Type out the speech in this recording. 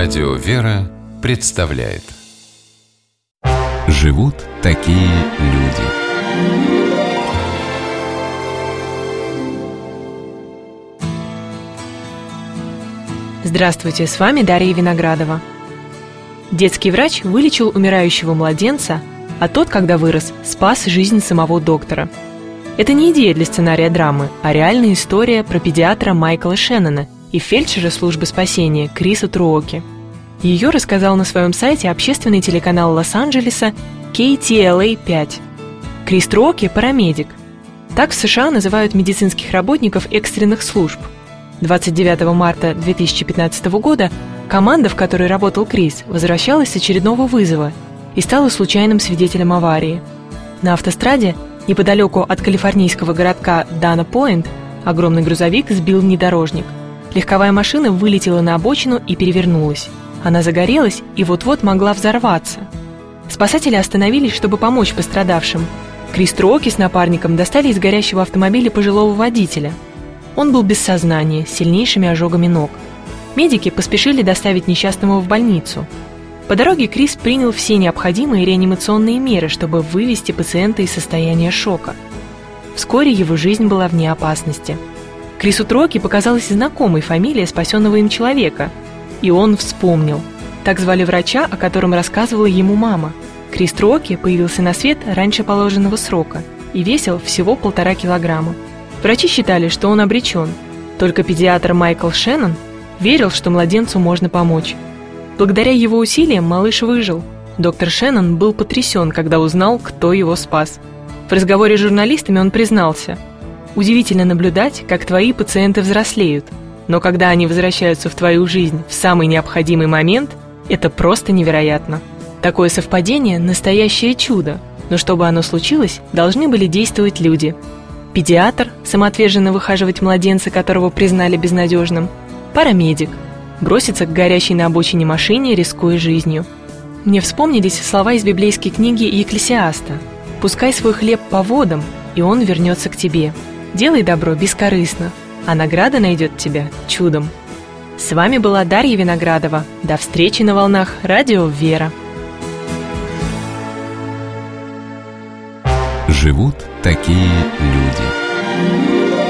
Радио «Вера» представляет. Живут такие люди. Здравствуйте, с вами Дарья Виноградова. Детский врач вылечил умирающего младенца, а тот, когда вырос, спас жизнь самого доктора. Это не идея для сценария драмы, а реальная история про педиатра Майкла Шеннона и фельдшера службы спасения Криса Труоки. Ее рассказал на своем сайте общественный телеканал Лос-Анджелеса KTLA-5. Крис Труоки – парамедик. Так в США называют медицинских работников экстренных служб. 29 марта 2015 года команда, в которой работал Крис, возвращалась с очередного вызова и стала случайным свидетелем аварии. На автостраде, неподалеку от калифорнийского городка Дана-Пойнт, огромный грузовик сбил внедорожник. Легковая машина вылетела на обочину и перевернулась. Она загорелась и вот-вот могла взорваться. Спасатели остановились, чтобы помочь пострадавшим. Крис Труоки с напарником достали из горящего автомобиля пожилого водителя. Он был без сознания, с сильнейшими ожогами ног. Медики поспешили доставить несчастного в больницу. По дороге Крис принял все необходимые реанимационные меры, чтобы вывести пациента из состояния шока. Вскоре его жизнь была вне опасности. Крису Труоки показалась знакомой фамилия спасенного им человека, и он вспомнил. Так звали врача, о котором рассказывала ему мама. Крис Труоки появился на свет раньше положенного срока и весил всего 1,5 килограмма. Врачи считали, что он обречен. Только педиатр Майкл Шеннон верил, что младенцу можно помочь. Благодаря его усилиям малыш выжил. Доктор Шеннон был потрясен, когда узнал, кто его спас. В разговоре с журналистами он признался: «Удивительно наблюдать, как твои пациенты взрослеют, но когда они возвращаются в твою жизнь в самый необходимый момент, это просто невероятно. Такое совпадение – настоящее чудо, но чтобы оно случилось, должны были действовать люди». Педиатр, самоотверженно выхаживать младенца, которого признали безнадежным. Парамедик, броситься к горящей на обочине машине, рискуя жизнью. Мне вспомнились слова из библейской книги Екклесиаста: «Пускай свой хлеб по водам, и он вернется к тебе. Делай добро бескорыстно, а награда найдет тебя чудом». С вами была Дарья Виноградова. До встречи на волнах Радио «Вера». Живут такие люди.